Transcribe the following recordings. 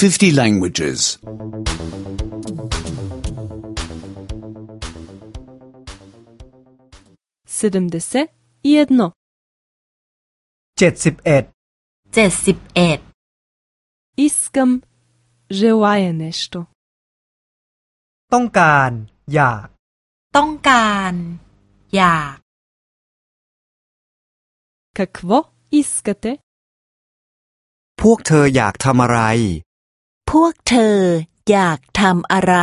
50 languages. 71 71 Искам, желая нещо. ต้องการอยากต้องการอยาก Какво искате? พวกเธออยากทำอะไรพวกเธออยากทำอะไร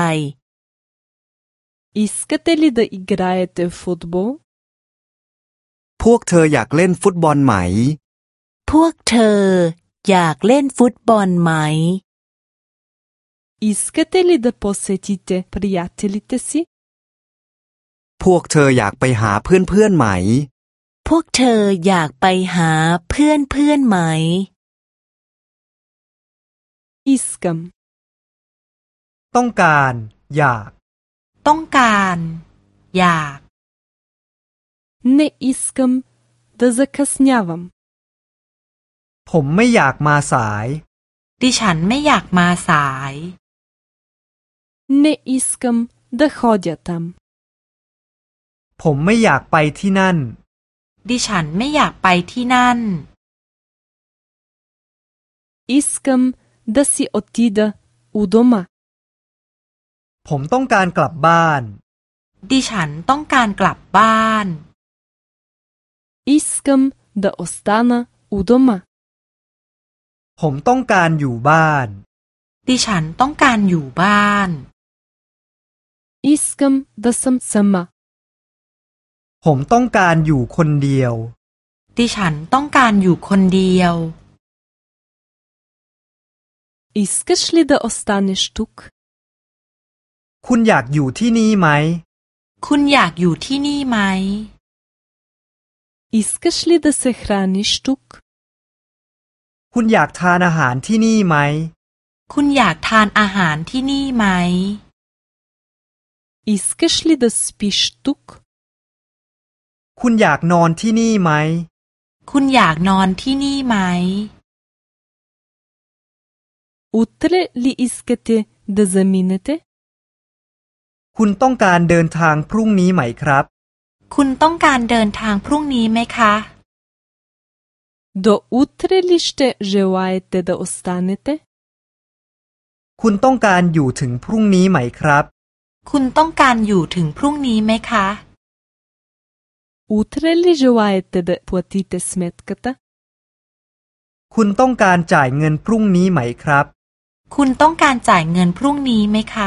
Искате ли да играете в футбол? พวกเธออยากเล่นฟุตบอลไหมพวกเธออยากเล่นฟุตบอลไหม Искате ли да посетите приятелите си? พวกเธออยากไปหาเพื่อนๆไหมพวกเธออยากไปหาเพื่อนไหม Искам. ต้องการอยากต้องการอยาก Не искам да закъснявам. ผมไม่อยากมาสายดิฉันไม่อยากมาสาย Не искам да ходя там. ผมไม่อยากไปที่นั่นดิฉันไม่อยากไปที่นั่น Искам да си отида у дома. ผมต้องการกลับบ้านดิฉันต้องการกลับบ้าน Искам да остана у дома. ผมต้องการอยู่บ้านดิฉันต้องการอยู่บ้าน Искам да съм сама. ผมต้องการอยู่คนเดียวดิฉันต้องการอยู่คนเดียว Искаш ли да останеш тук? คุณอยากอยู่ที่นี่ไหมคุณอยากอยู่ที่นี่ไหม Искаш ли да се храниш тук? คุณอยากทานอาหารที่นี่ไหมคุณอยากทานอาหารที่นี่ไหม Искаш ли да спиш тук? คุณอยากนอนที่นี่ไหมคุณอยากนอนที่นี่ไหม Утре ли искате да заминете? คุณต้องการเดินทางพรุ่งนี้ไหมครับคุณต้องการเดินทางพรุ่งนี้ไหมคะ До утре ли ще желаете да останете? คุณต้องการอยู่ถึงพรุ่งนี้ไหมครับคุณต้องการอยู่ถึงพรุ่งนี้ไหมคะ Утре ли желаете да платите сметката? คุณต้องการจ่ายเงินพรุ่งนี้ไหมครับคุณต้องการจ่ายเงินพรุ่งนี้ไหมคะ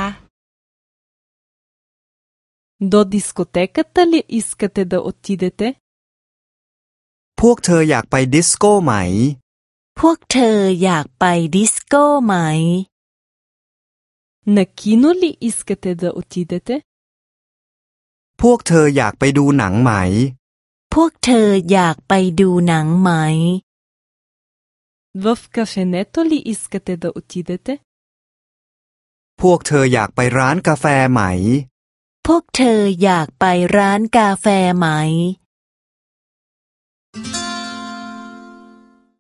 До дискотеката ли искате да отидете? พวกเธออยากไปดิสโก้ไหมพวกเธออยากไปดิสโก้ไหม На кино ли искате да отидете? พวกเธออยากไปดูหนังไหมพวกเธออยากไปดูหนังไหม В кафенето ли искате да отидете? พวกเธออยากไปร้านกาแฟไหมพวกเธออยากไปร้านกาแฟไหม